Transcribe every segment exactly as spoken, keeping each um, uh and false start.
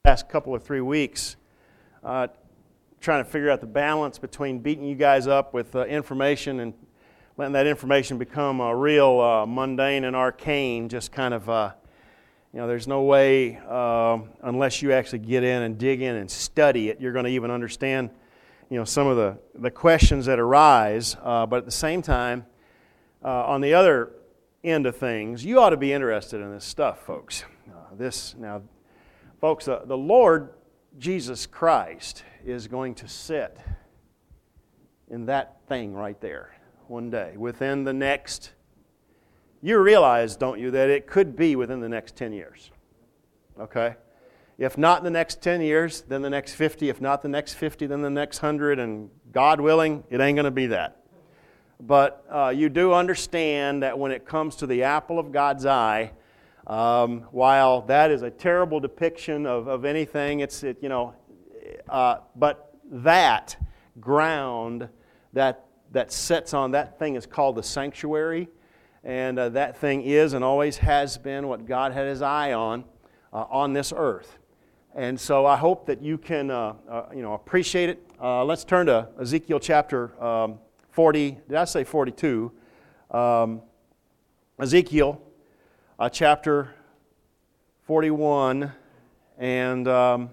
Last couple or three weeks uh, trying to figure out the balance between beating you guys up with uh, information and letting that information become uh, real uh, mundane and arcane. Just kind of, uh, you know, there's no way uh, unless you actually get in and dig in and study it, you're going to even understand, you know, some of the, the questions that arise. Uh, but at the same time, uh, on the other end of things, you ought to be interested in this stuff, folks. Uh, this now. Folks, the, the Lord Jesus Christ is going to sit in that thing right there one day, within the next, you realize, don't you, that it could be within the next ten years, okay? If not the next ten years, then the next fifty. If not the next fifty, then the next one hundred, and God willing, it ain't going to be that. But uh, you do understand that when it comes to the apple of God's eye, Um, while that is a terrible depiction of, of anything, it's it, you know, uh, but that ground that that sets on that thing is called the sanctuary, and uh, that thing is and always has been what God had His eye on uh, on this earth. And so I hope that you can uh, uh, you know appreciate it. Uh, let's turn to Ezekiel chapter um, forty. Did I say forty-two? Um, Ezekiel. Uh, chapter forty-one, and um,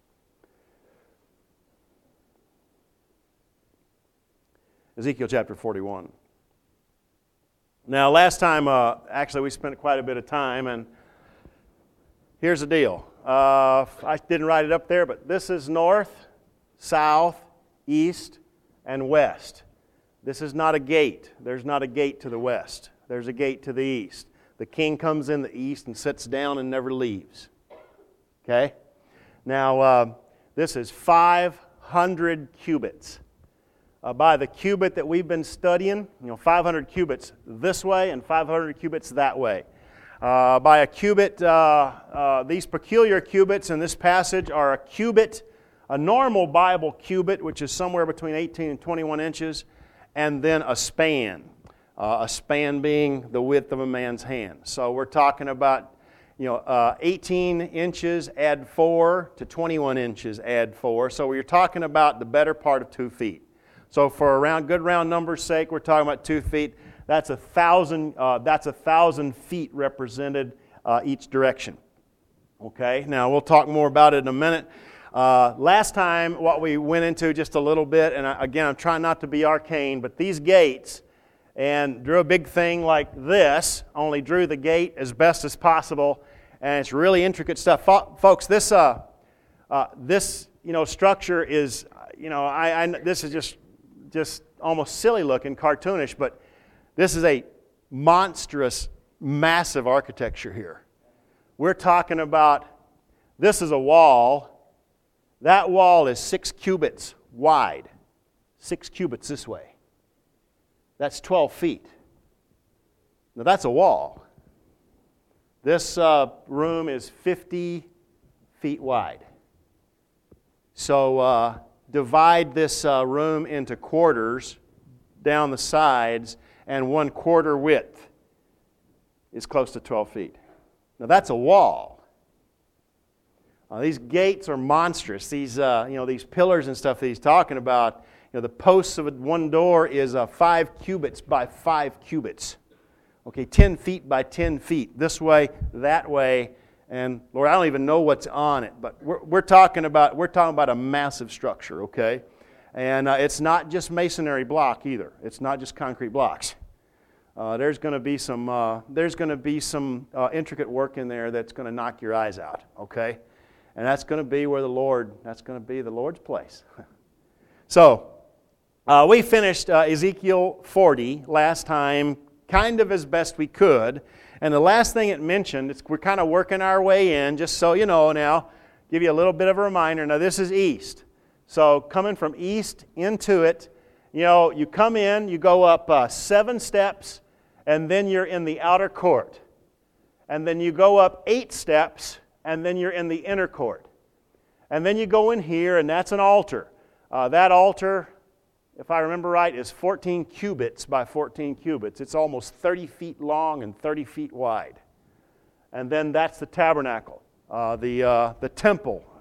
Ezekiel chapter forty-one. Now, last time, uh, actually, we spent quite a bit of time, and here's the deal. Uh, I didn't write it up there, but this is north, south, east, and west. This is not a gate. There's not a gate to the west. There's a gate to the east. The king comes in the east and sits down and never leaves. Okay? Now, uh, this is five hundred cubits. Uh, by the cubit that we've been studying, you know, five hundred cubits this way and five hundred cubits that way. Uh, by a cubit, uh, uh, these peculiar cubits in this passage are a cubit, a normal Bible cubit, which is somewhere between eighteen and twenty-one inches, and then a span. Uh, a span being the width of a man's hand. So we're talking about, you know, uh, eighteen inches add four to twenty-one inches add four. So we're talking about the better part of two feet. So for a round, good round number's sake, we're talking about two feet. That's a thousand. Uh, that's a thousand feet represented uh, each direction. Okay. Now we'll talk more about it in a minute. Uh, last time, what we went into just a little bit, and I, again, I'm trying not to be arcane, but these gates. And drew a big thing like this, only drew the gate as best as possible, and it's really intricate stuff. Fo- folks, this uh, uh, this you know structure is, you know, I, I this is just just almost silly looking, cartoonish, but this is a monstrous, massive architecture here. We're talking about, this is a wall. That wall is six cubits wide, six cubits this way. That's twelve feet. Now that's a wall. This uh, room is fifty feet wide. So uh, divide this uh, room into quarters down the sides, and one quarter width is close to twelve feet. Now that's a wall. Uh, these gates are monstrous. These uh, you know these pillars and stuff that he's talking about. You know, the posts of one door is uh, five cubits by five cubits. Okay, ten feet by ten feet. This way, that way, and Lord, I don't even know what's on it, but we're, we're talking about we're talking about a massive structure. Okay, and uh, it's not just masonry block either. It's not just concrete blocks. Uh, there's going to be some uh, there's going to be some uh, intricate work in there that's going to knock your eyes out. Okay, and that's going to be where the Lord. That's going to be the Lord's place. So. Uh, we finished uh, Ezekiel forty last time, kind of as best we could. And the last thing it mentioned, it's, we're kind of working our way in, just so you know now, give you a little bit of a reminder. Now this is east. So coming from east into it, you know, you come in, you go up uh, seven steps, and then you're in the outer court. And then you go up eight steps, and then you're in the inner court. And then you go in here, and that's an altar. Uh, that altar, if I remember right, is fourteen cubits by fourteen cubits. It's almost thirty feet long and thirty feet wide. And then that's the tabernacle, uh, the uh, the temple,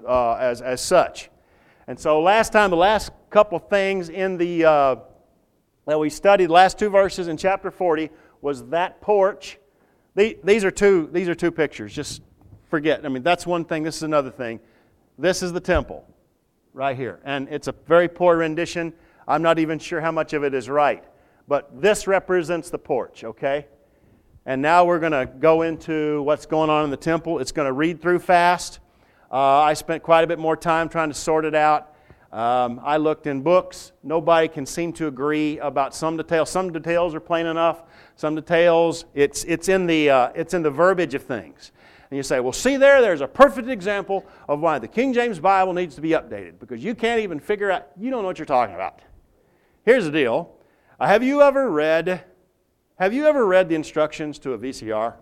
uh, as, as such. And so last time, the last couple things in the uh, that we studied, the last two verses in chapter forty, was that porch. The, these are two. These are two pictures. Just forget. I mean, that's one thing. This is another thing. This is the temple, right here, and it's a very poor rendition. I'm not even sure how much of it is right, but this represents the porch. Okay, and now we're going to go into what's going on in the temple. It's going to read through fast. Uh, I spent quite a bit more time trying to sort it out. Um, I looked in books. Nobody can seem to agree about some details. Some details are plain enough. Some details, it's it's in the uh, it's in the verbiage of things. And you say, well, see there, there's a perfect example of why the King James Bible needs to be updated, because you can't even figure out, you don't know what you're talking about. Here's the deal. Uh, have you ever read, have you ever read the instructions to a V C R?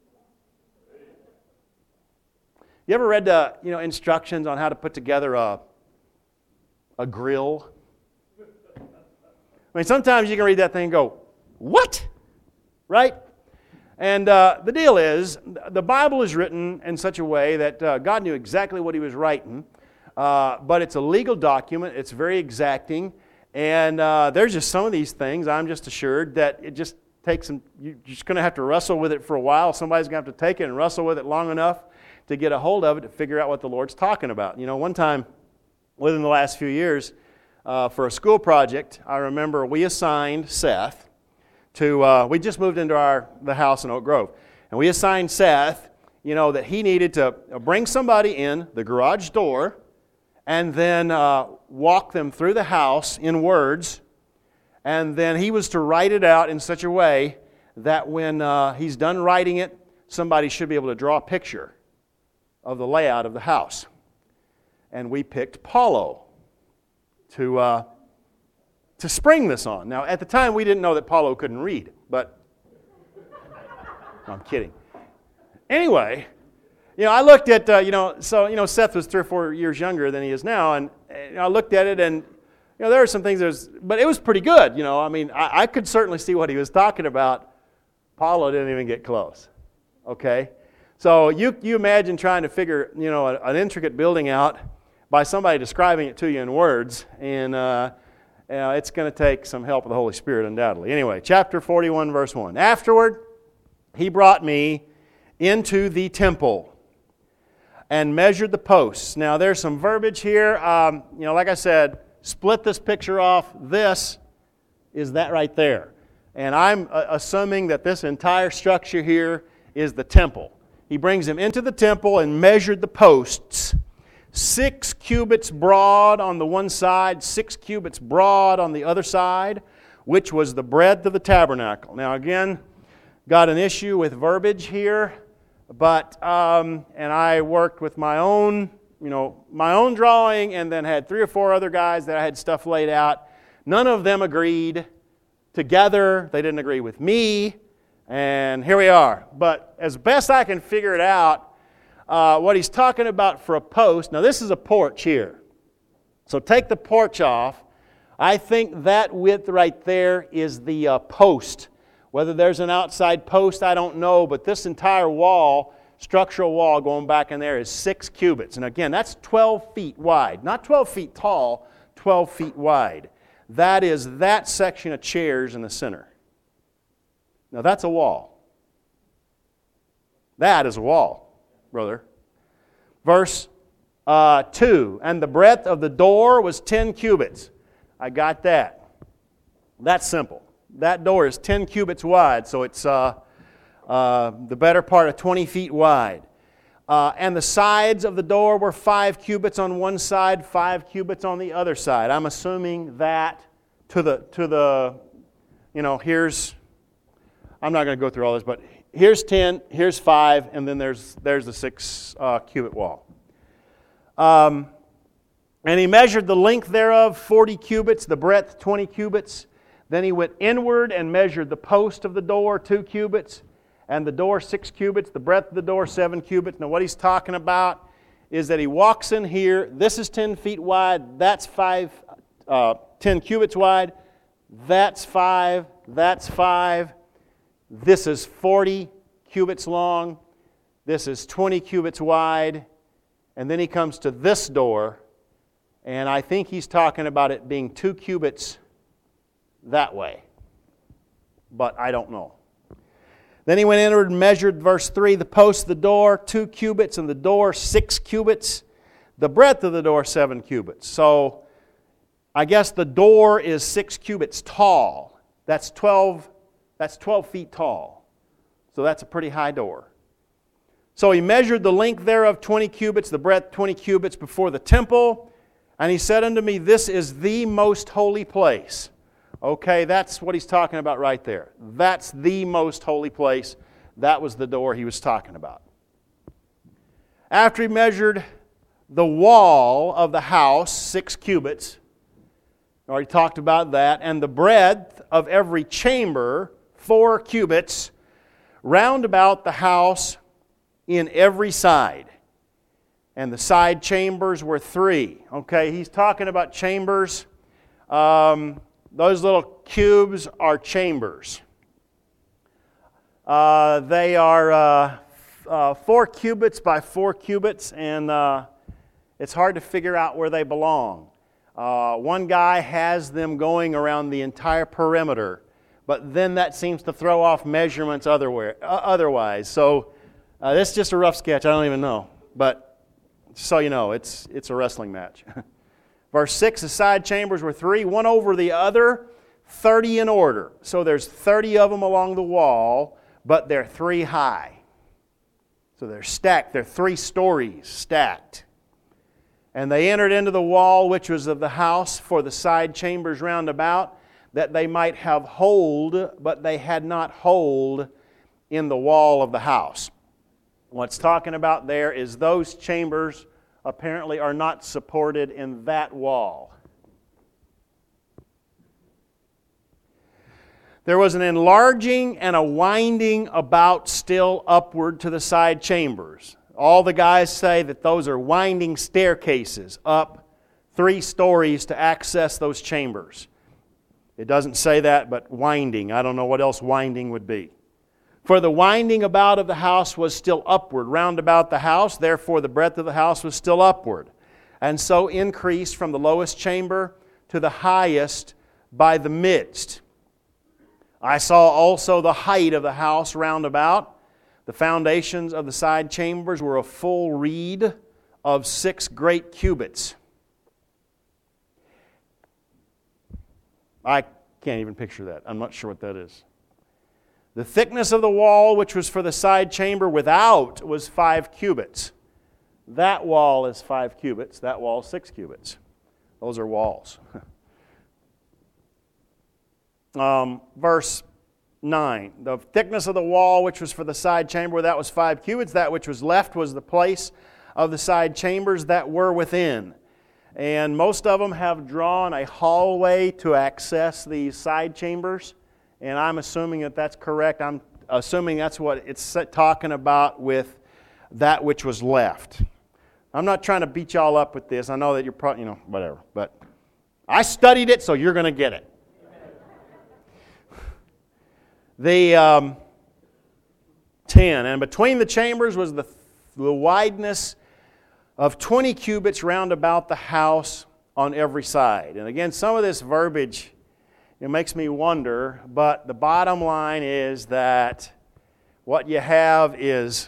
You ever read the, you know, instructions on how to put together a, a grill? I mean, sometimes you can read that thing and go, what? Right? And uh, the deal is, the Bible is written in such a way that uh, God knew exactly what He was writing, uh, but it's a legal document. It's very exacting, and uh, there's just some of these things, I'm just assured, that it just takes some, you're just going to have to wrestle with it for a while. Somebody's going to have to take it and wrestle with it long enough to get a hold of it to figure out what the Lord's talking about. You know, one time within the last few years, uh, for a school project, I remember we assigned Seth to, uh, we just moved into our the house in Oak Grove, and we assigned Seth, you know, that he needed to bring somebody in the garage door and then uh, walk them through the house in words, and then he was to write it out in such a way that when uh, he's done writing it, somebody should be able to draw a picture of the layout of the house. And we picked Paulo to uh, to spring this on. Now, at the time, we didn't know that Paulo couldn't read, but no, I'm kidding. Anyway, you know, I looked at, uh, you know, so, you know, Seth was three or four years younger than he is now, and you know, I looked at it, and, you know, there were some things that was, but it was pretty good, you know. I mean, I, I could certainly see what he was talking about. Paulo didn't even get close, okay? So you you imagine trying to figure, you know, a, an intricate building out by somebody describing it to you in words, and uh, you know, it's going to take some help of the Holy Spirit, undoubtedly. Anyway, chapter forty-one, verse one. Afterward, he brought me into the temple and measured the posts. Now, there's some verbiage here. Um, you know, like I said, split this picture off. This is that right there. And I'm uh, assuming that this entire structure here is the temple. He brings him into the temple and measured the posts, six cubits broad on the one side, six cubits broad on the other side, which was the breadth of the tabernacle. Now again, got an issue with verbiage here, but um, and I worked with my own, you know, my own drawing, and then had three or four other guys that I had stuff laid out. None of them agreed together. They didn't agree with me. And here we are. But as best I can figure it out, uh, what he's talking about for a post, now this is a porch here. So take the porch off. I think that width right there is the uh, post. Whether there's an outside post, I don't know. But this entire wall, structural wall going back in there, is six cubits. And again, that's twelve feet wide. Not twelve feet tall, twelve feet wide. That is that section of chairs in the center. Now that's a wall. That is a wall, brother. Verse uh, two, and the breadth of the door was ten cubits. I got that. That's simple. That door is ten cubits wide, so it's uh, uh, the better part of twenty feet wide. Uh, and the sides of the door were five cubits on one side, five cubits on the other side. I'm assuming that to the to the, you know, here's. I'm not going to go through all this, but here's ten, here's five, and then there's there's the six uh, cubit wall. Um, and he measured the length thereof, forty cubits, the breadth, twenty cubits. Then he went inward and measured the post of the door, two cubits, and the door, six cubits, the breadth of the door, seven cubits. Now what he's talking about is that he walks in here. This is ten feet wide. That's five, uh, ten cubits wide. That's five. That's five. This is forty cubits long. This is twenty cubits wide. And then he comes to this door, and I think he's talking about it being two cubits that way. But I don't know. Then he went inward and measured, verse three, the post of the door, two cubits, and the door, six cubits. The breadth of the door, seven cubits. So I guess the door is six cubits tall. That's twelve, that's twelve feet tall. So that's a pretty high door. So he measured the length thereof twenty cubits, the breadth twenty cubits before the temple. And he said unto me, this is the most holy place. Okay, that's what he's talking about right there. That's the most holy place. That was the door he was talking about. After he measured the wall of the house, six cubits, I already talked about that, and the breadth of every chamber, four cubits, round about the house in every side. And the side chambers were three. Okay, he's talking about chambers. Um, those little cubes are chambers. Uh, they are uh, uh, four cubits by four cubits, and uh, it's hard to figure out where they belong. Uh, one guy has them going around the entire perimeter, but then that seems to throw off measurements otherwhere, uh, otherwise. So uh, this is just a rough sketch. I don't even know. But so you know, it's, it's a wrestling match. Verse six, the side chambers were three, one over the other, thirty in order. So there's thirty of them along the wall, but they're three high. So they're stacked. They're three stories stacked. And they entered into the wall which was of the house for the side chambers round about, that they might have hold, but they had not hold in the wall of the house. What's talking about there is those chambers apparently are not supported in that wall. There was an enlarging and a winding about still upward to the side chambers. All the guys say that those are winding staircases up three stories to access those chambers. It doesn't say that, but winding. I don't know what else winding would be. For the winding about of the house was still upward, round about the house, therefore the breadth of the house was still upward, and so increased from the lowest chamber to the highest by the midst. I saw also the height of the house round about. The foundations of the side chambers were a full reed of six great cubits. I can't even picture that. I'm not sure what that is. The thickness of the wall, which was for the side chamber without, was five cubits. That wall is five cubits. That wall is six cubits. Those are walls. um, verse nine. The thickness of the wall, which was for the side chamber without, was five cubits. That which was left was the place of the side chambers that were within. And most of them have drawn a hallway to access these side chambers. And I'm assuming that that's correct. I'm assuming that's what it's talking about with that which was left. I'm not trying to beat y'all up with this. I know that you're probably, you know, whatever. But I studied it, so you're going to get it. The um, ten. And between the chambers was the, the wideness of twenty cubits round about the house on every side. And again, some of this verbiage, it makes me wonder, but the bottom line is that what you have is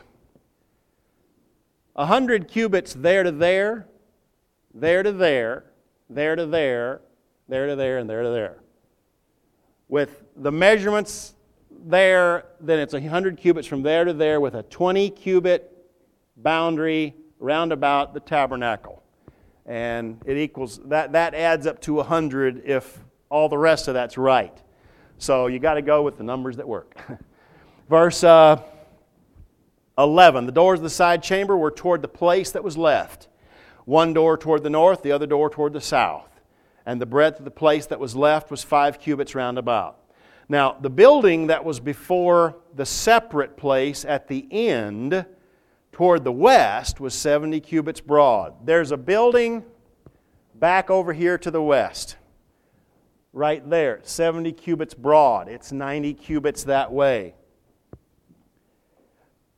one hundred cubits there to there, there to there, there to there, there to there, and there to there. With the measurements there, then it's one hundred cubits from there to there with a twenty cubit boundary round about the tabernacle. And it equals, that, that adds up to one hundred if all the rest of that's right. So you got to go with the numbers that work. Verse uh, eleven, the doors of the side chamber were toward the place that was left. One door toward the north, the other door toward the south. And the breadth of the place that was left was five cubits round about. Now, the building that was before the separate place at the end toward the west was seventy cubits broad. There's a building back over here to the west. Right there, seventy cubits broad. It's ninety cubits that way.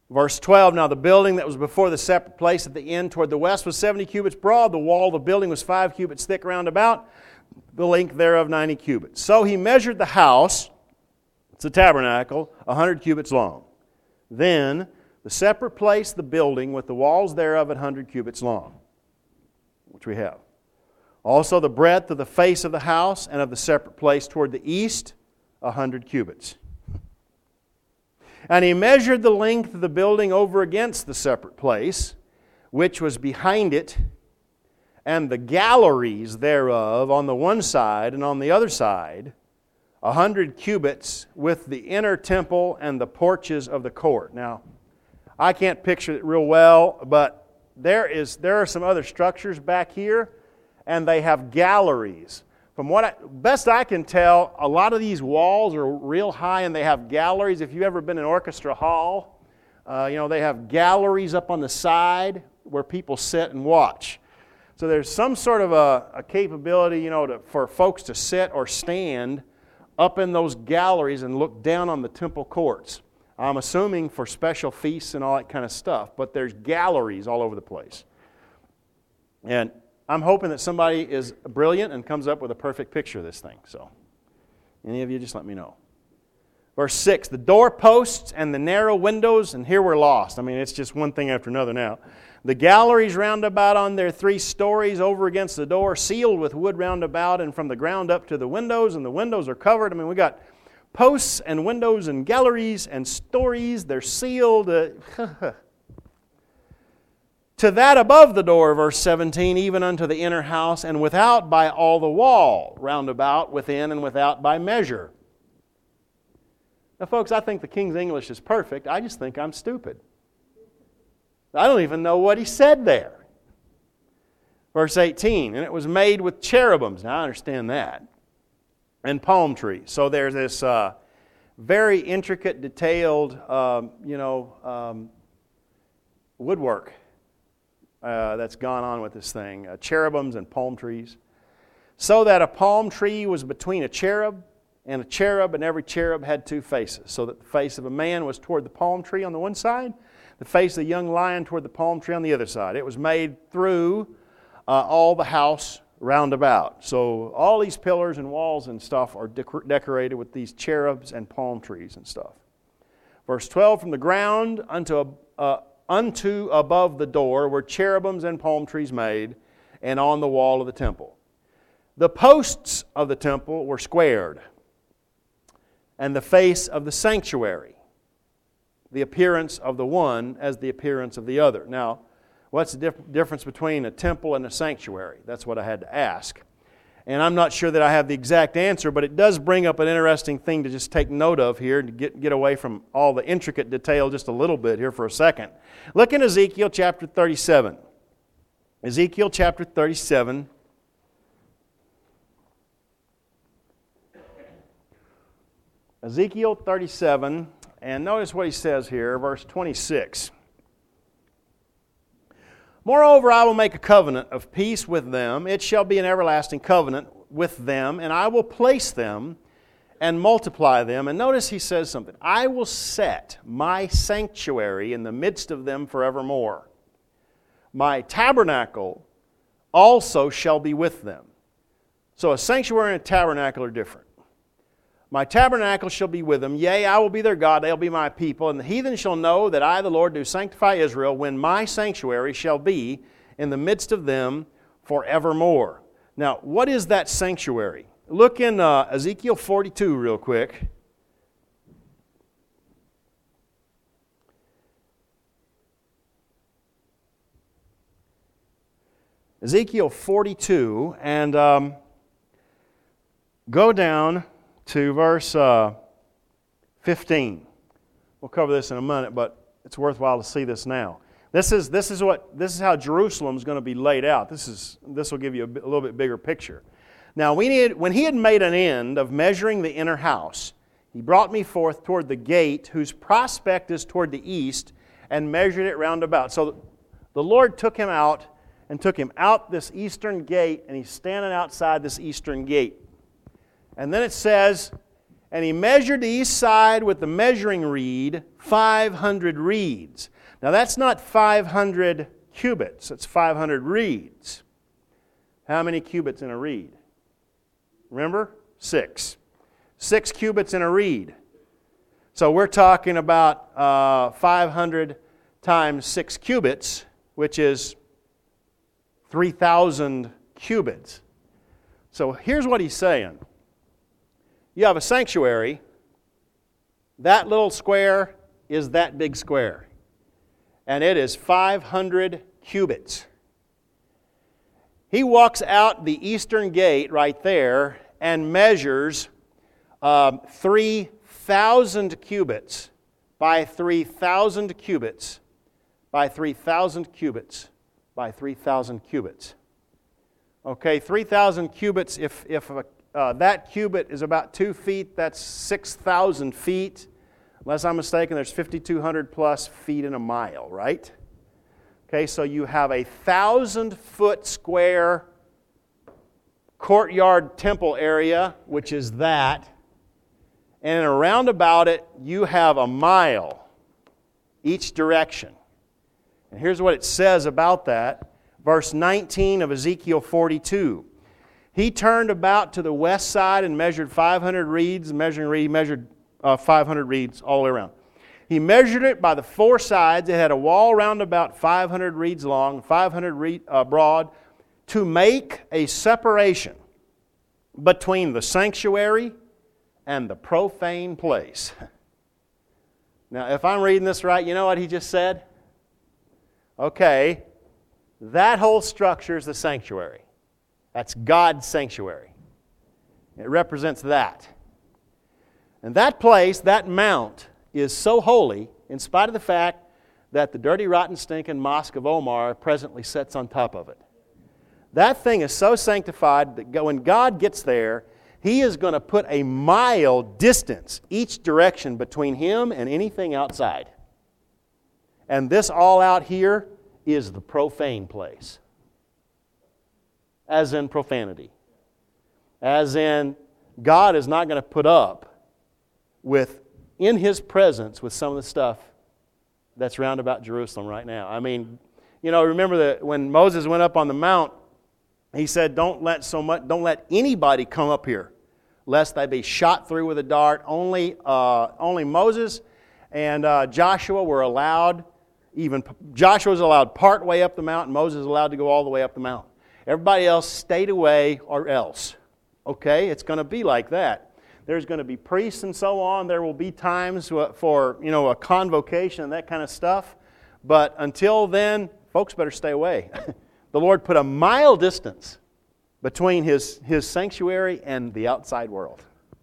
Verse twelve, now the building that was before the separate place at the end toward the west was seventy cubits broad. The wall of the building was five cubits thick round about, the length thereof ninety cubits. So he measured the house, it's a tabernacle, a hundred cubits long. Then the separate place, the building, with the walls thereof a hundred cubits long, which we have. Also the breadth of the face of the house and of the separate place toward the east, a hundred cubits. And he measured the length of the building over against the separate place, which was behind it, and the galleries thereof on the one side and on the other side, a hundred cubits, with the inner temple and the porches of the court. Now, I can't picture it real well, but there is there are some other structures back here, and they have galleries. From what I, best I can tell, a lot of these walls are real high and they have galleries. If you've ever been in Orchestra Hall, uh, you know, they have galleries up on the side where people sit and watch. So there's some sort of a, a capability, you know, to, for folks to sit or stand up in those galleries and look down on the temple courts. I'm assuming for special feasts and all that kind of stuff, but there's galleries all over the place. And I'm hoping that somebody is brilliant and comes up with a perfect picture of this thing. So, any of you, just let me know. Verse six, the doorposts and the narrow windows, and here we're lost. I mean, it's just one thing after another now. The galleries round about on their three stories over against the door, sealed with wood round about, and from the ground up to the windows, and the windows are covered. I mean, we got posts and windows and galleries and stories. They're sealed. Uh, To that above the door, verse seventeen, even unto the inner house, and without by all the wall, round about, within and without by measure. Now, folks, I think the King's English is perfect. I just think I'm stupid. I don't even know what he said there. Verse eighteen, and it was made with cherubims. Now, I understand that. And palm trees. So there's this uh, very intricate, detailed, um, you know, um, woodwork Uh, that's gone on with this thing, uh, cherubims and palm trees, so that a palm tree was between a cherub and a cherub, and every cherub had two faces, so that the face of a man was toward the palm tree on the one side, the face of the young lion toward the palm tree on the other side. It was made through uh, all the house round about. So all these pillars and walls and stuff are dec- decorated with these cherubs and palm trees and stuff. Verse twelve, from the ground unto a uh, Unto above the door were cherubims and palm trees made, and on the wall of the temple. The posts of the temple were squared, and the face of the sanctuary, the appearance of the one as the appearance of the other. Now, what's the dif- difference between a temple and a sanctuary? That's what I had to ask. And I'm not sure that I have the exact answer, but it does bring up an interesting thing to just take note of here to get, get away from all the intricate detail just a little bit here for a second. Look in Ezekiel chapter thirty-seven. Ezekiel chapter thirty-seven. Ezekiel thirty-seven, and notice what he says here, verse twenty-six. Moreover, I will make a covenant of peace with them. It shall be an everlasting covenant with them, and I will place them and multiply them. And notice he says something. I will set my sanctuary in the midst of them forevermore. My tabernacle also shall be with them. So a sanctuary and a tabernacle are different. My tabernacle shall be with them. Yea, I will be their God, they'll be my people. And the heathen shall know that I, the Lord, do sanctify Israel, when my sanctuary shall be in the midst of them forevermore. Now, what is that sanctuary? Look in uh, Ezekiel forty-two real quick. Ezekiel forty-two, and um, go down to verse uh, fifteen. We'll cover this in a minute, but it's worthwhile to see this now. This is this is what this is how Jerusalem is going to be laid out. This is this will give you a, bit, a little bit bigger picture. Now, we need, when he had made an end of measuring the inner house, he brought me forth toward the gate, whose prospect is toward the east, and measured it round about. So the Lord took him out and took him out this eastern gate, and he's standing outside this eastern gate. And then it says, And he measured the east side with the measuring reed, five hundred reeds. Now that's not five hundred cubits, it's five hundred reeds. How many cubits in a reed? Remember? Six. Six cubits in a reed. So we're talking about uh, five hundred times six cubits, which is three thousand cubits. So here's what he's saying. You have a sanctuary. That little square is that big square. And it is five hundred cubits. He walks out the eastern gate right there and measures um, three thousand cubits by three thousand cubits by three thousand cubits by three thousand cubits. Okay, three thousand cubits, if, if a Uh, that cubit is about two feet. That's six thousand feet. Unless I'm mistaken, there's fifty-two hundred plus feet in a mile, right? Okay, so you have a thousand foot square courtyard temple area, which is that. And around about it, you have a mile each direction. And here's what it says about that. Verse nineteen of Ezekiel forty-two. He turned about to the west side and measured five hundred reeds. Measuring reed, he measured uh, five hundred reeds all the way around. He measured it by the four sides. It had a wall round about five hundred reeds long, five hundred reed, uh, broad, to make a separation between the sanctuary and the profane place. Now, if I'm reading this right, you know what he just said? Okay, that whole structure is the sanctuary. That's God's sanctuary. It represents that. And that place, that mount, is so holy, in spite of the fact that the dirty, rotten, stinking Mosque of Omar presently sits on top of it. That thing is so sanctified that when God gets there, He is going to put a mile distance each direction between Him and anything outside. And this all out here is the profane place. As in profanity. As in, God is not going to put up with, in His presence, with some of the stuff that's round about Jerusalem right now. I mean, you know, remember that when Moses went up on the mount, he said, don't let so much, don't let anybody come up here, lest they be shot through with a dart. Only, uh, only Moses and uh, Joshua were allowed, even Joshua was allowed part way up the mountain, Moses was allowed to go all the way up the mountain. Everybody else stayed away or else. Okay? It's going to be like that. There's going to be priests and so on. There will be times for, you know, a convocation and that kind of stuff. But until then, folks better stay away. The Lord put a mile distance between His, His sanctuary and the outside world.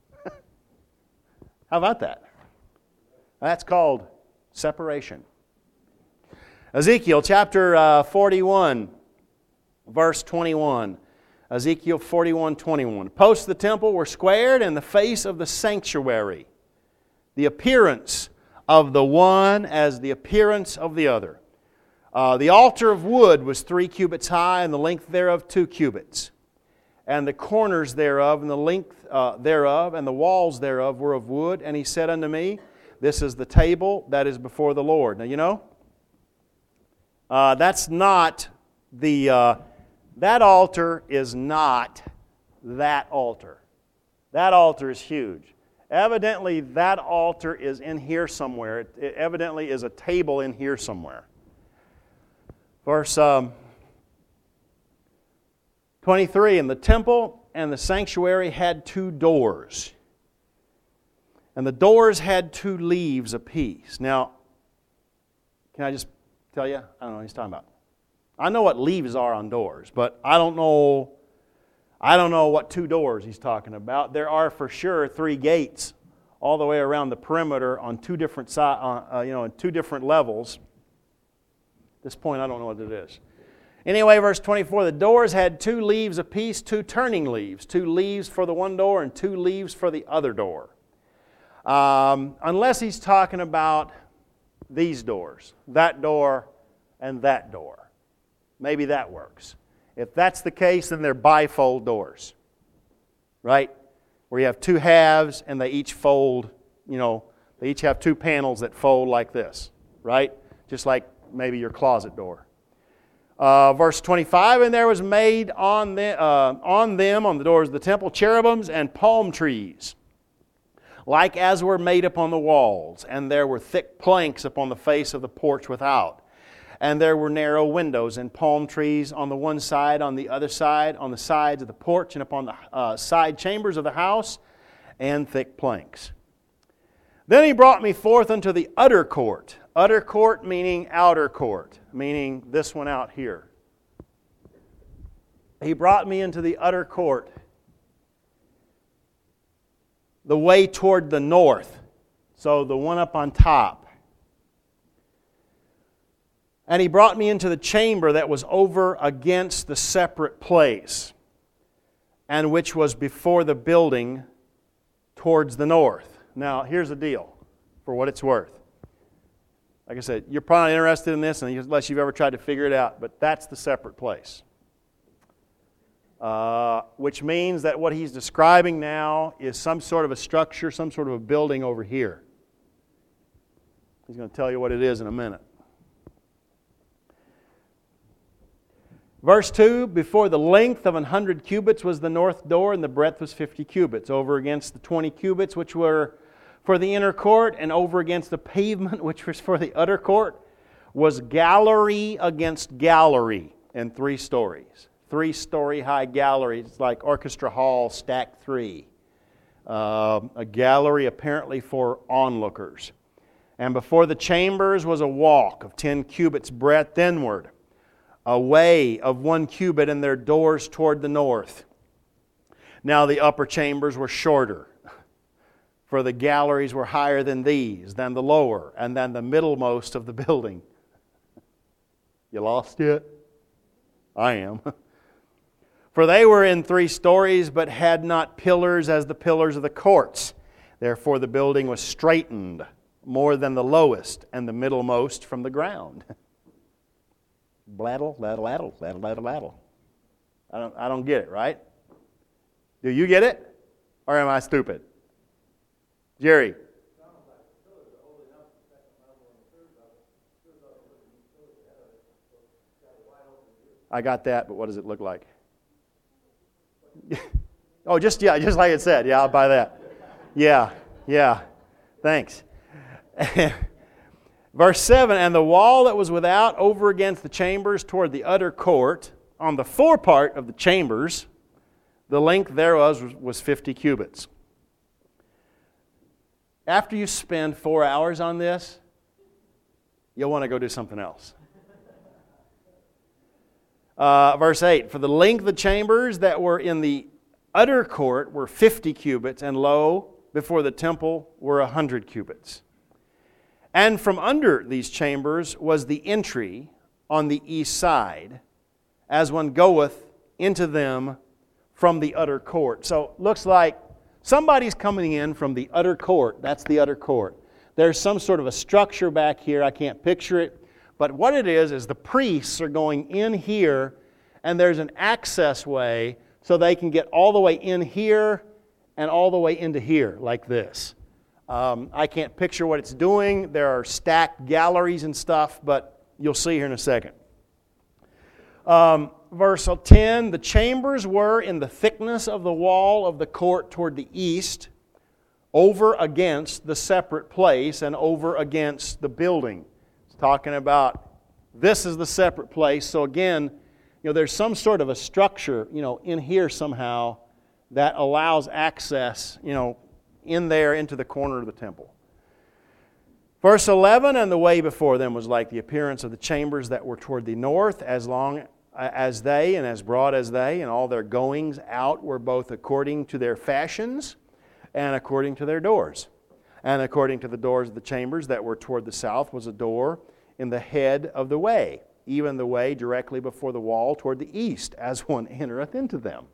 How about that? That's called separation. Ezekiel chapter uh, forty-one. Verse twenty-one, Ezekiel forty-one, twenty-one. Posts of the temple were squared in the face of the sanctuary, the appearance of the one as the appearance of the other. Uh, the altar of wood was three cubits high, and the length thereof two cubits. And the corners thereof, and the length uh, thereof, and the walls thereof were of wood. And he said unto me, this is the table that is before the Lord. Now, you know, uh, that's not the... Uh, That altar is not that altar. That altar is huge. Evidently, that altar is in here somewhere. It, it evidently is a table in here somewhere. Verse um, twenty-three, and the temple and the sanctuary had two doors. And the doors had two leaves apiece. Now, can I just tell you? I don't know what he's talking about. I know what leaves are on doors, but I don't know I don't know what two doors he's talking about. There are for sure three gates all the way around the perimeter on two different si- uh, uh, you know, in two different levels. At this point, I don't know what it is. Anyway, verse twenty-four, the doors had two leaves apiece, two turning leaves, two leaves for the one door and two leaves for the other door. Um, unless he's talking about these doors, that door and that door. Maybe that works. If that's the case, then they're bifold doors. Right? where you have two halves and they each fold, you know, they each have two panels that fold like this, right? Just like maybe your closet door. Uh, verse twenty-five, and there was made on, the, uh, on them, on the doors of the temple, cherubims and palm trees, like as were made upon the walls. And there were thick planks upon the face of the porch without. And there were narrow windows and palm trees on the one side, on the other side, on the sides of the porch, and upon the uh, side chambers of the house, and thick planks. Then he brought me forth unto the utter court. Utter court meaning outer court, meaning this one out here. He brought me into the utter court, the way toward the north, so the one up on top. And he brought me into the chamber that was over against the separate place, and which was before the building towards the north. Now, here's the deal, for what it's worth. Like I said, you're probably not interested in this unless you've ever tried to figure it out, but that's the separate place. Uh, which means that what he's describing now is some sort of a structure, some sort of a building over here. He's going to tell you what it is in a minute. Verse two, before the length of an hundred cubits was the north door, and the breadth was fifty cubits, over against the twenty cubits which were for the inner court, and over against the pavement which was for the utter court, was gallery against gallery in three stories. Three-story high gallery. It's like orchestra hall stacked three. Uh, a gallery apparently for onlookers. And before the chambers was a walk of ten cubits breadth inward, a way of one cubit, and their doors toward the north. Now the upper chambers were shorter, for the galleries were higher than these, than the lower, and than the middlemost of the building. You lost it? I am. For they were in three stories, but had not pillars as the pillars of the courts. Therefore the building was straitened more than the lowest and the middlemost from the ground. Blattle, lattle, lattle, lattle, lattle, lattle. I don't, I don't get it, right? Do you get it? Or am I stupid? Jerry? I got that, but what does it look like? Oh, just, yeah, just like it said. Yeah, I'll buy that. Yeah, yeah. Thanks. Verse seven, and the wall that was without over against the chambers toward the utter court, on the forepart of the chambers, the length thereof was, was fifty cubits. After you spend four hours on this, you'll want to go do something else. Uh, verse eight, for the length of the chambers that were in the utter court were fifty cubits, and lo, before the temple were a hundred cubits. And from under these chambers was the entry on the east side, as one goeth into them from the utter court. So, looks like somebody's coming in from the utter court. That's the utter court. There's some sort of a structure back here. I can't picture it. But what it is, is the priests are going in here, and there's an access way so they can get all the way in here and all the way into here, like this. Um, I can't picture what it's doing. There are stacked galleries and stuff, but you'll see here in a second. Um, verse ten, the chambers were in the thickness of the wall of the court toward the east, over against the separate place and over against the building. It's talking about this is the separate place. So again, you know, there's some sort of a structure, you know, in here somehow that allows access, you know, in there into the corner of the temple. Verse eleven, and the way before them was like the appearance of the chambers that were toward the north, as long as they and as broad as they, and all their goings out were both according to their fashions and according to their doors. And according to the doors of the chambers that were toward the south was a door in the head of the way, even the way directly before the wall toward the east, as one entereth into them.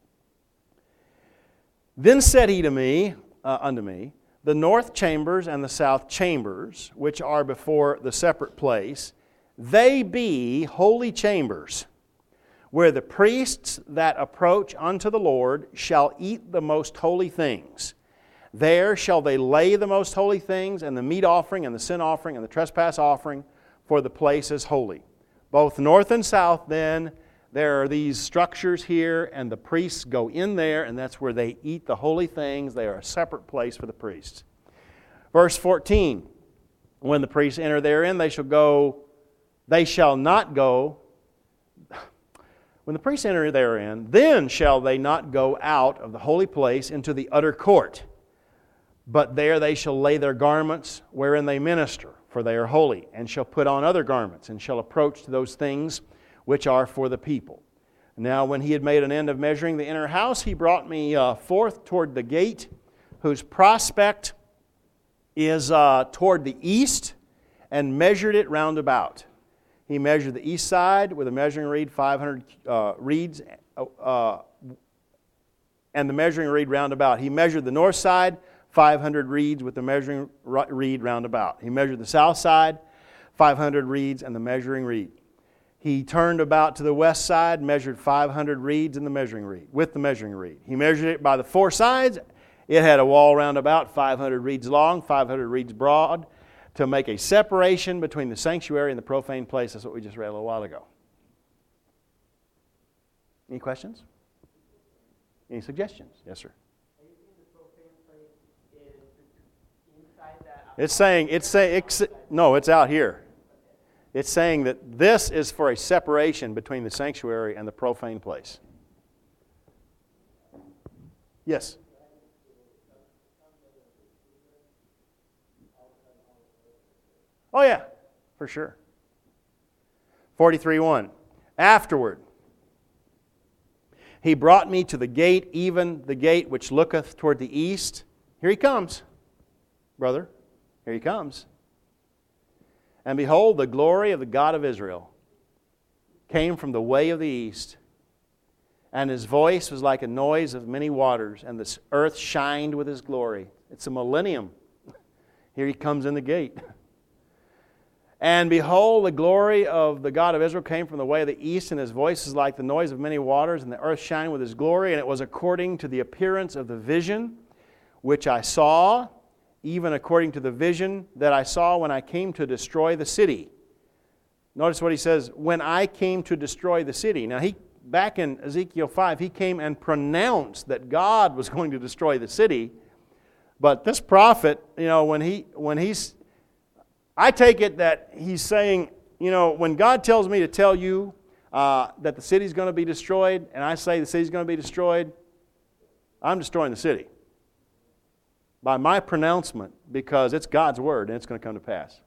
Then said he to me, uh, unto me, the north chambers and the south chambers, which are before the separate place, they be holy chambers, where the priests that approach unto the Lord shall eat the most holy things. There shall they lay the most holy things, and the meat offering, and the sin offering, and the trespass offering, for the place is holy. Both north and south, then, there are these structures here, and the priests go in there, and that's where they eat the holy things. They are a separate place for the priests. Verse fourteen, when the priests enter therein, they shall go, they shall not go, when the priests enter therein, then shall they not go out of the holy place into the utter court, but there they shall lay their garments wherein they minister, for they are holy, and shall put on other garments, and shall approach to those things which are for the people. Now when he had made an end of measuring the inner house, he brought me uh, forth toward the gate, whose prospect is uh, toward the east, and measured it round about. He measured the east side with a measuring reed, five hundred uh, reeds, uh, and the measuring reed round about. He measured the north side, five hundred reeds with the measuring reed round about. He measured the south side, five hundred reeds and the measuring reed. He turned about to the west side, measured five hundred reeds in the measuring reed, with the measuring reed. He measured it by the four sides. It had a wall round about, five hundred reeds long, five hundred reeds broad, to make a separation between the sanctuary and the profane place. That's what we just read a little while ago. Any questions? Any suggestions? Yes, sir. It's saying, it's saying, it's, no, it's out here. It's saying that this is for a separation between the sanctuary and the profane place. Yes? Oh yeah, for sure. forty-three one. Afterward, he brought me to the gate, even the gate which looketh toward the east. Here he comes, brother. Here he comes. And behold, the glory of the God of Israel came from the way of the east, and his voice was like a noise of many waters, and the earth shined with his glory. It's a millennium. Here he comes in the gate. And behold, the glory of the God of Israel came from the way of the east, and his voice is like the noise of many waters, and the earth shined with his glory, and it was according to the appearance of the vision which I saw, even according to the vision that I saw when I came to destroy the city. Notice what he says, when I came to destroy the city. Now, he back in Ezekiel five, he came and pronounced that God was going to destroy the city. But this prophet, you know, when he when he's, I take it that he's saying, you know, when God tells me to tell you uh, that the city's going to be destroyed, and I say the city's going to be destroyed, I'm destroying the city by my pronouncement, because it's God's word and it's going to come to pass.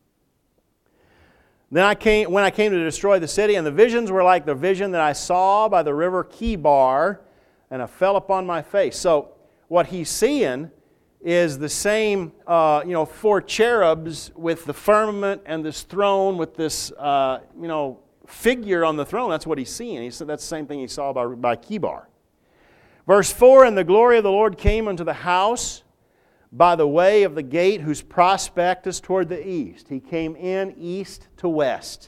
Then I came, when I came to destroy the city, and the visions were like the vision that I saw by the river Kibar, and I fell upon my face. So what he's seeing is the same, uh, you know, four cherubs with the firmament and this throne with this, uh, you know, figure on the throne. That's what he's seeing. He said that's the same thing he saw by, by Kibar. Verse four, and the glory of the Lord came unto the house by the way of the gate whose prospect is toward the east. He came in east to west.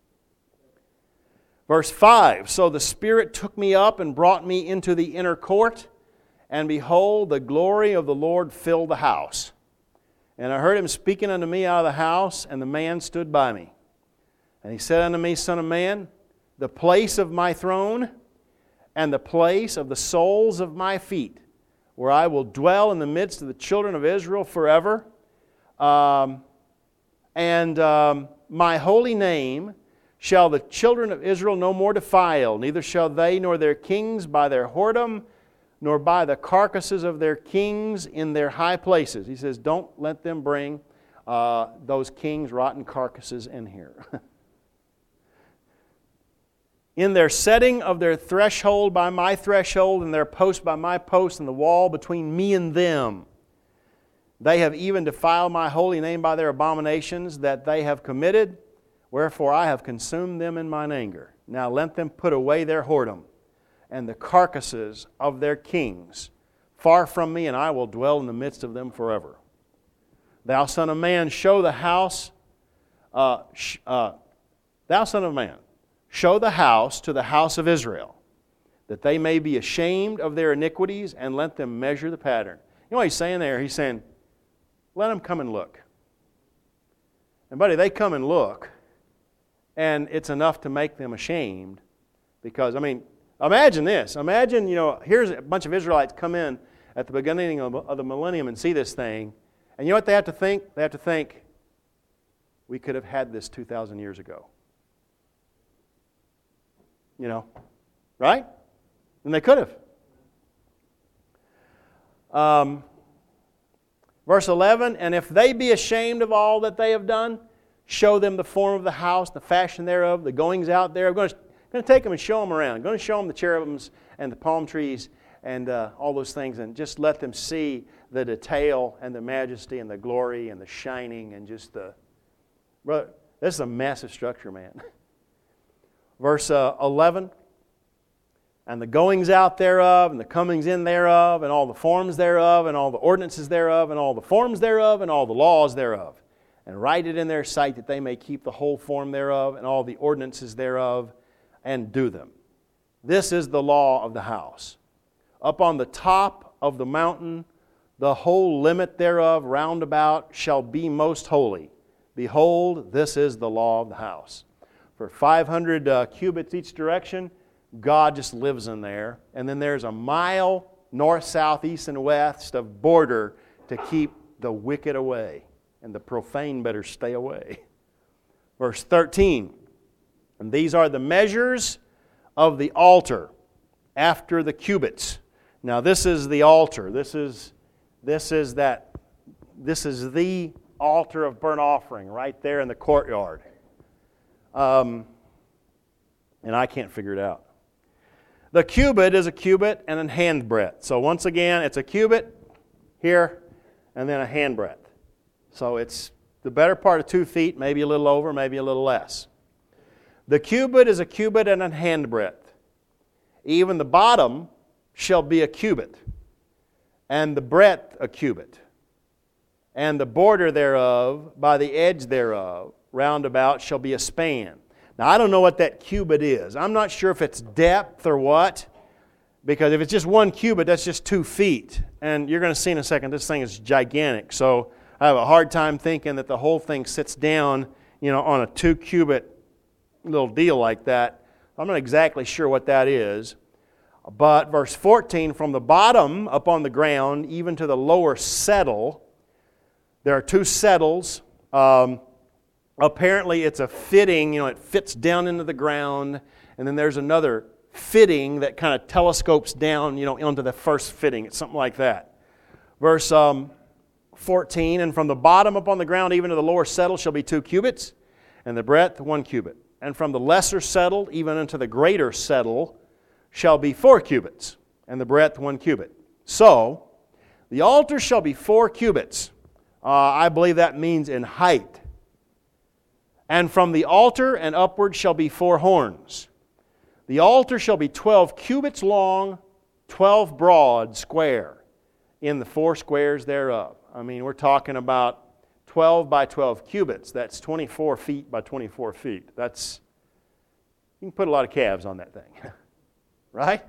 Verse five, so the Spirit took me up and brought me into the inner court, and behold, the glory of the Lord filled the house. And I heard him speaking unto me out of the house, and the man stood by me. And he said unto me, Son of man, the place of my throne and the place of the soles of my feet, where I will dwell in the midst of the children of Israel forever. Um, and um, my holy name shall the children of Israel no more defile, neither shall they nor their kings by their whoredom, nor by the carcasses of their kings in their high places. He says, don't let them bring uh, those kings' rotten carcasses in here. In their setting of their threshold by my threshold, and their post by my post, and the wall between me and them. They have even defiled my holy name by their abominations that they have committed, wherefore I have consumed them in mine anger. Now let them put away their whoredom, and the carcasses of their kings far from me, and I will dwell in the midst of them forever. Thou son of man, show the house, uh, sh- uh, thou son of man, show the house to the house of Israel, that they may be ashamed of their iniquities, and let them measure the pattern. You know what he's saying there? He's saying, let them come and look. And buddy, they come and look, and it's enough to make them ashamed. Because, I mean, imagine this. Imagine, you know, here's a bunch of Israelites come in at the beginning of, of the millennium and see this thing. And you know what they have to think? They have to think, we could have had this two thousand years ago. You know, right? And they could have. Um, verse eleven, and if they be ashamed of all that they have done, show them the form of the house, the fashion thereof, the goings out there. I'm going to, going to take them and show them around. I'm going to show them the cherubims and the palm trees and uh, all those things, and just let them see the detail and the majesty and the glory and the shining and just the... Brother, this is a massive structure, man. Verse uh, eleven, and the goings out thereof, and the comings in thereof, and all the forms thereof, and all the ordinances thereof, and all the forms thereof, and all the laws thereof. And write it in their sight, that they may keep the whole form thereof, and all the ordinances thereof, and do them. This is the law of the house. Up on the top of the mountain, the whole limit thereof round about shall be most holy. Behold, this is the law of the house. For five hundred uh, cubits each direction, God just lives in there. And then there's a mile north, south, east, and west of border to keep the wicked away. And the profane better stay away. Verse thirteen, and these are the measures of the altar after the cubits. Now this is the altar. This is, this is that, this is the altar of burnt offering right there in the courtyard. Um, and I can't figure it out. The cubit is a cubit and a handbreadth. So once again, it's a cubit here and then a handbreadth. So it's the better part of two feet, maybe a little over, maybe a little less. The cubit is a cubit and a handbreadth. Even the bottom shall be a cubit, and the breadth a cubit, and the border thereof by the edge thereof round about shall be a span. Now I don't know what that cubit is. I'm not sure if it's depth or what, because if it's just one cubit, that's just two feet. And you're going to see in a second, this thing is gigantic. So I have a hard time thinking that the whole thing sits down, you know, on a two cubit little deal like that. I'm not exactly sure what that is. But verse fourteen, from the bottom up on the ground, even to the lower settle, there are two settles. Um, apparently it's a fitting, you know, it fits down into the ground. And then there's another fitting that kind of telescopes down, you know, onto the first fitting. It's something like that. Verse um, fourteen, and from the bottom up on the ground, even to the lower settle, shall be two cubits, and the breadth one cubit. And from the lesser settle, even unto the greater settle, shall be four cubits, and the breadth one cubit. So, the altar shall be four cubits. Uh, I believe that means in height. And from the altar and upward shall be four horns. The altar shall be twelve cubits long, twelve broad, square, in the four squares thereof. I mean, we're talking about twelve by twelve cubits. That's twenty-four feet by twenty-four feet. That's, you can put a lot of calves on that thing. Right?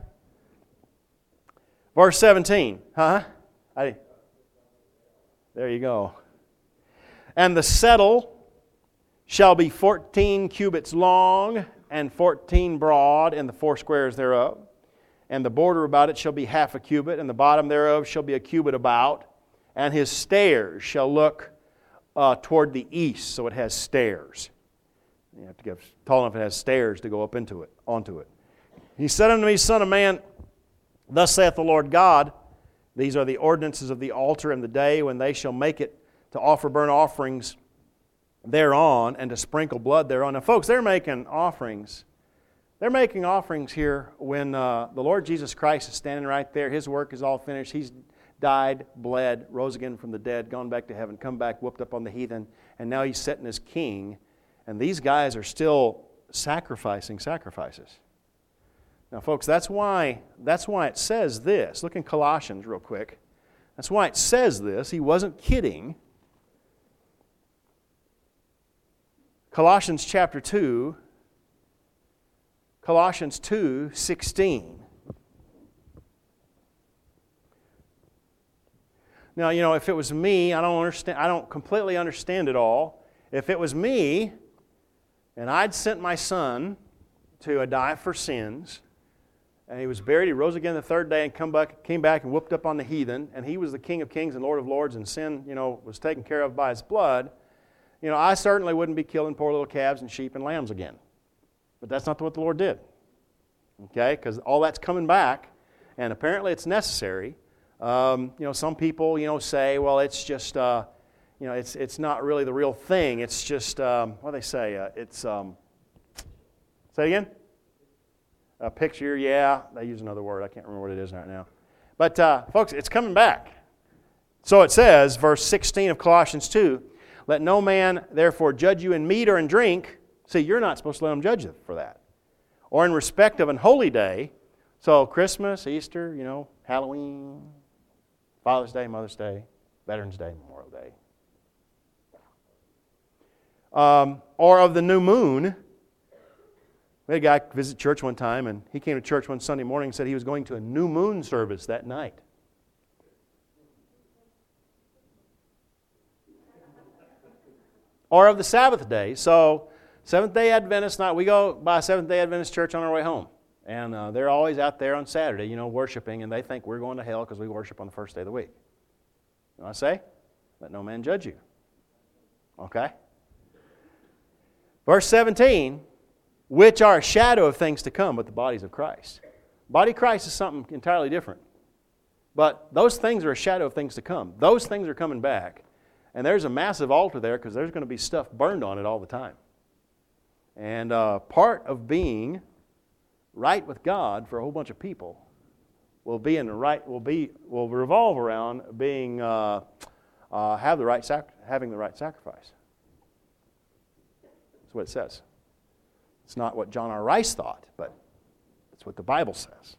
Verse seventeen. Huh? I, there you go. And the settle shall be fourteen cubits long and fourteen broad in the four squares thereof. And the border about it shall be half a cubit, and the bottom thereof shall be a cubit about. And his stairs shall look uh, toward the east, so it has stairs. You have to get tall enough it has stairs to go up into it, onto it. He said unto me, Son of man, thus saith the Lord God, these are the ordinances of the altar in the day when they shall make it to offer burnt offerings thereon and to sprinkle blood thereon. Now, folks, they're making offerings. They're making offerings here when uh, the Lord Jesus Christ is standing right there. His work is all finished. He's died, bled, rose again from the dead, gone back to heaven, come back, whooped up on the heathen, and now He's sitting as king. And these guys are still sacrificing sacrifices. Now, folks, that's why, that's why it says this. Look in Colossians real quick. That's why it says this. He wasn't kidding. Colossians chapter two Colossians two sixteen. Now, you know, if it was me, I don't understand, I don't completely understand it all. If it was me, and I'd sent my son to die for sins, and he was buried, he rose again the third day and come back, came back and whooped up on the heathen, and he was the King of Kings and Lord of Lords, and sin, you know, was taken care of by his blood, you know, I certainly wouldn't be killing poor little calves and sheep and lambs again. But that's not what the Lord did. Okay? Because all that's coming back, and apparently it's necessary. Um, you know, some people, you know, say, well, it's just, uh, you know, it's it's not really the real thing. It's just, um, what do they say? Uh, it's, um, say it again? A picture, yeah. They use another word. I can't remember what it is right now. But, uh, folks, it's coming back. So it says, verse sixteen of Colossians two, let no man therefore judge you in meat or in drink. See, you're not supposed to let them judge you for that. Or in respect of an holy day. So Christmas, Easter, you know, Halloween, Father's Day, Mother's Day, Veterans Day, Memorial Day. Um, or of the new moon. We had a guy visit church one time, and he came to church one Sunday morning and said he was going to a new moon service that night. Or of the Sabbath day. So, Seventh-day Adventist night, we go by a Seventh-day Adventist church on our way home. And uh, they're always out there on Saturday, you know, worshiping, and they think we're going to hell because we worship on the first day of the week. You know what I say? Let no man judge you. Okay? Verse seventeen, which are a shadow of things to come, but the bodies of Christ. Body of Christ is something entirely different. But those things are a shadow of things to come. Those things are coming back. And there's a massive altar there because there's going to be stuff burned on it all the time. And uh, part of being right with God for a whole bunch of people will be in the right will be will revolve around being uh, uh, have the right sac- having the right sacrifice. That's what it says. It's not what John R. Rice thought, but it's what the Bible says.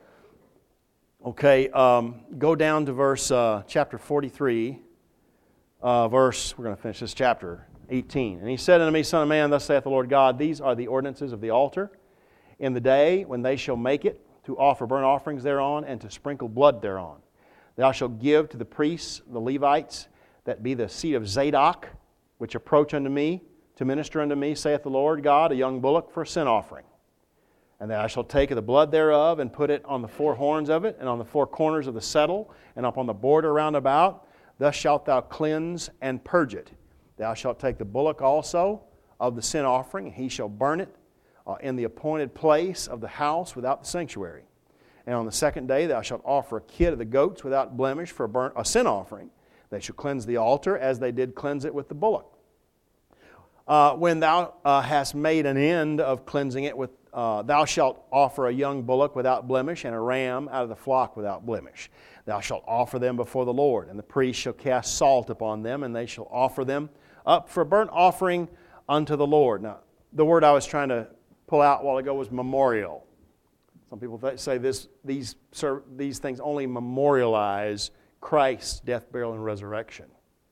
Okay, um, go down to verse uh, chapter forty-three, uh, verse. We're going to finish this chapter eighteen. And he said unto me, Son of man, thus saith the Lord God, these are the ordinances of the altar. In the day when they shall make it, to offer burnt offerings thereon, and to sprinkle blood thereon. Thou shalt give to the priests, the Levites, that be the seed of Zadok, which approach unto me, to minister unto me, saith the Lord God, a young bullock for a sin offering. And thou shalt take of the blood thereof, and put it on the four horns of it, and on the four corners of the settle, and upon the border round about. Thus shalt thou cleanse and purge it. Thou shalt take the bullock also of the sin offering, and he shall burn it Uh, in the appointed place of the house without the sanctuary. And on the second day thou shalt offer a kid of the goats without blemish for a, burnt, a sin offering. They shall cleanse the altar as they did cleanse it with the bullock. Uh, when thou uh, hast made an end of cleansing it, with, uh, thou shalt offer a young bullock without blemish and a ram out of the flock without blemish. Thou shalt offer them before the Lord, and the priest shall cast salt upon them, and they shall offer them up for a burnt offering unto the Lord. Now, the word I was trying to pull out a while ago was memorial. Some people say this, these, these things only memorialize Christ's death, burial, and resurrection.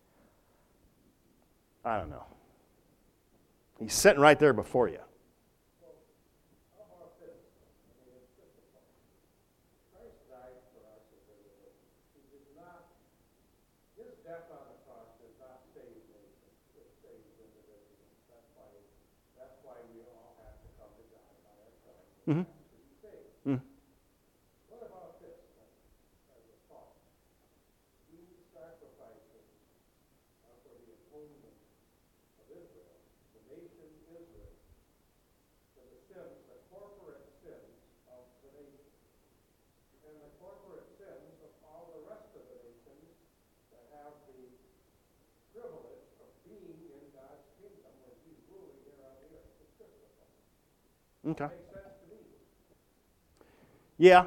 I don't know. He's sitting right there before you. Mm-hmm. Mm-hmm. What about this as a thought? These sacrifices are for the atonement of Israel, the nation Israel, for the sins, the corporate sins of the nation, and the corporate sins of all the rest of the nations that have the privilege of being in God's kingdom when He's ruling here on the earth. It's just a thought. Okay. Makes sense to me. Yeah.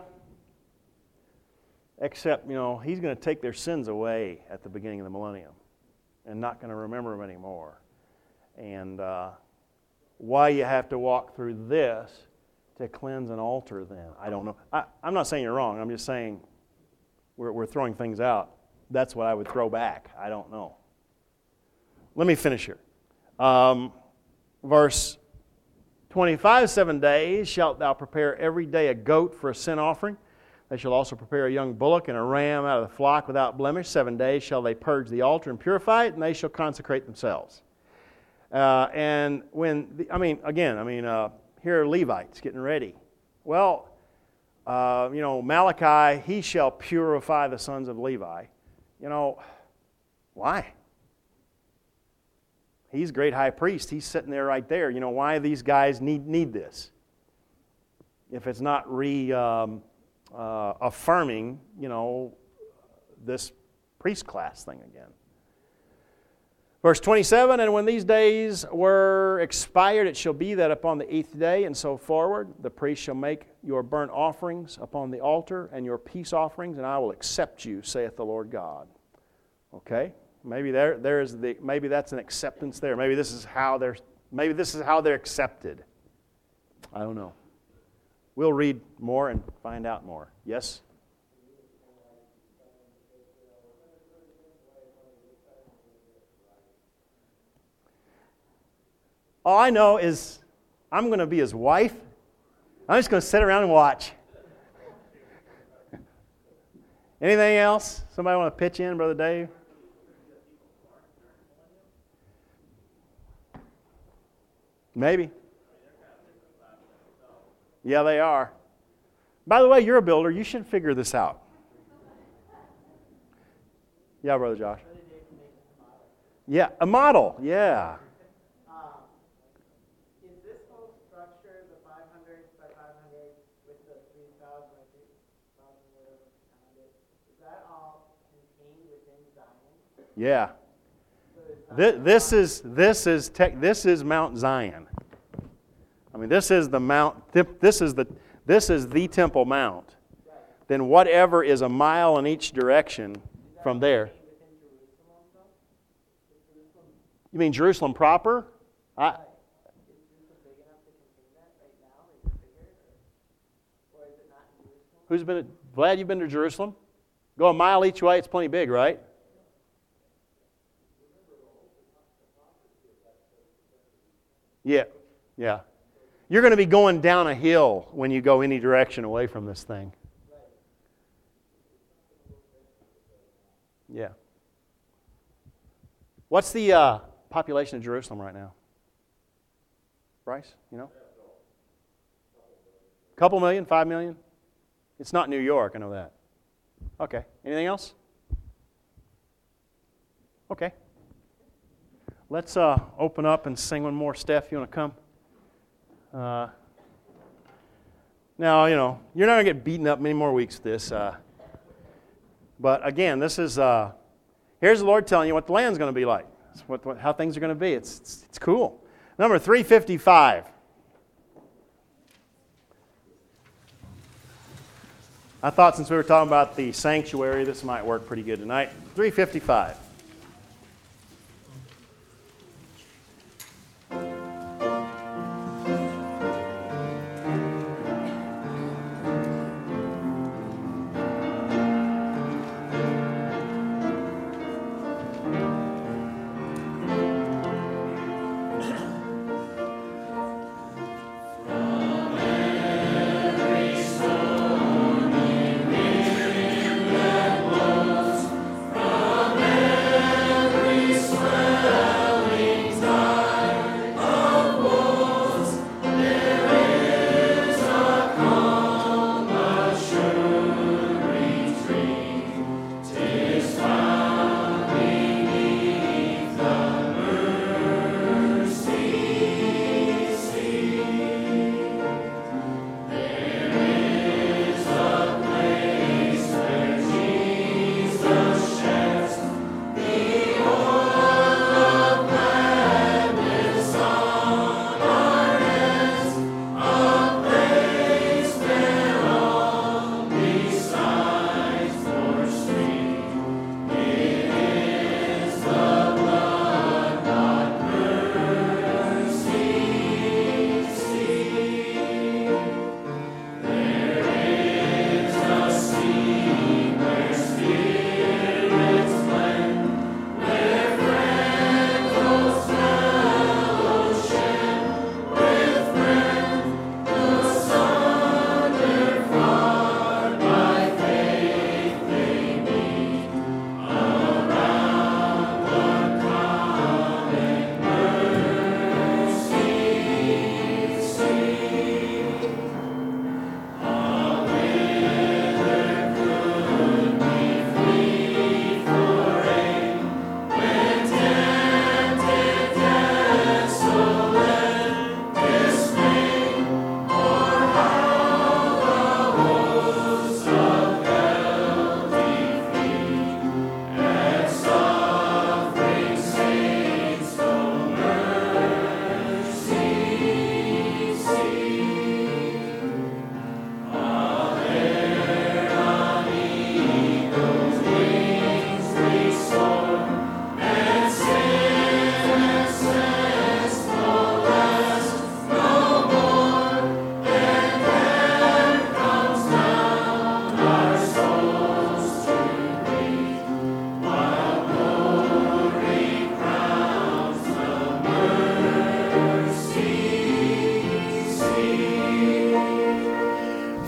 Except, you know, he's going to take their sins away at the beginning of the millennium and not going to remember them anymore. And uh, why you have to walk through this to cleanse an altar then, I don't know. I, I'm not saying you're wrong. I'm just saying we're, we're throwing things out. That's what I would throw back. I don't know. Let me finish here. Um, verse Twenty-five seven days shalt thou prepare every day a goat for a sin offering. They shall also prepare a young bullock and a ram out of the flock without blemish. Seven days shall they purge the altar and purify it, and they shall consecrate themselves. Uh, and when, the, I mean, again, I mean, uh, here are Levites getting ready. Well, uh, you know, Malachi, he shall purify the sons of Levi. You know, why? He's great high priest. He's sitting there right there. You know, why these guys need need this? If it's not re um, uh, affirming, you know, this priest class thing again. Verse twenty-seven, and when these days were expired, it shall be that upon the eighth day and so forward, the priest shall make your burnt offerings upon the altar and your peace offerings, and I will accept you, saith the Lord God. Okay? Maybe there there is the maybe that's an acceptance there. Maybe this is how they're maybe this is how they're accepted. I don't know. We'll read more and find out more. Yes? All I know is I'm going to be his wife. I'm just going to sit around and watch. Anything else? Somebody want to pitch in, Brother Dave? Maybe. Yeah, they are. By the way, you're a builder. You should figure this out. Yeah, Brother Josh. Yeah, a model. Yeah. Um, is this whole structure, the five hundred by five hundred with the three thousand by three thousand, whatever kind of, is that all contained within Zion? Yeah. So is This, Zion this is this is tech, this is Mount Zion. I mean, this is the Mount. This is the this is the Temple Mount. Right. Then whatever is a mile in each direction from there. within Jerusalem though? Is Jerusalem, You mean Jerusalem proper? I, is Jerusalem big enough to contain that right now? Is it bigger? Or, or is it not in Jerusalem? who's been? Glad you've been to Jerusalem. Go a mile each way. It's plenty big, right? Yeah, yeah. You're going to be going down a hill when you go any direction away from this thing. Yeah. What's the uh, population of Jerusalem right now? Bryce, you know? Couple million, five million? It's not New York, I know that. Okay. Anything else? Okay. Let's uh, open up and sing one more. Steph, you want to come? Uh, now, you know, you're not going to get beaten up many more weeks with this. Uh, but again, this is, uh, here's the Lord telling you what the land's going to be like. It's what, what, how things are going to be. It's, it's, it's cool. Number three fifty-five. I thought since we were talking about the sanctuary, this might work pretty good tonight. three fifty-five. From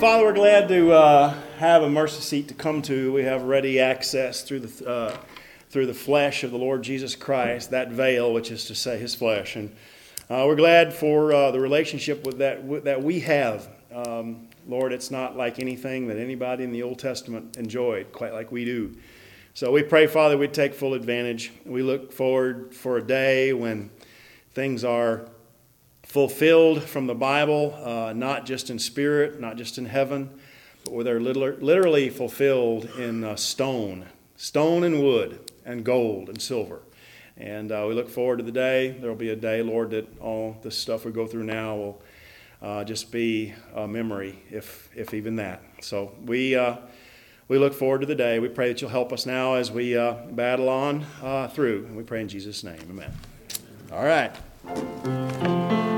Father, we're glad to uh, have a mercy seat to come to. We have ready access through the uh, through the flesh of the Lord Jesus Christ, that veil, which is to say His flesh. And uh, we're glad for uh, the relationship with that with, that we have. Um, Lord, it's not like anything that anybody in the Old Testament enjoyed, quite like we do. So we pray, Father, we'd take full advantage. We look forward for a day when things are fulfilled from the Bible, uh, not just in spirit, not just in heaven, but where they're literally fulfilled in uh, stone, stone and wood and gold and silver. And uh, we look forward to the day. There will be a day, Lord, that all this stuff we go through now will uh, just be a memory, if if even that. So we uh, we look forward to the day. We pray that you'll help us now as we uh, battle on uh, through. And we pray in Jesus' name. Amen. All right.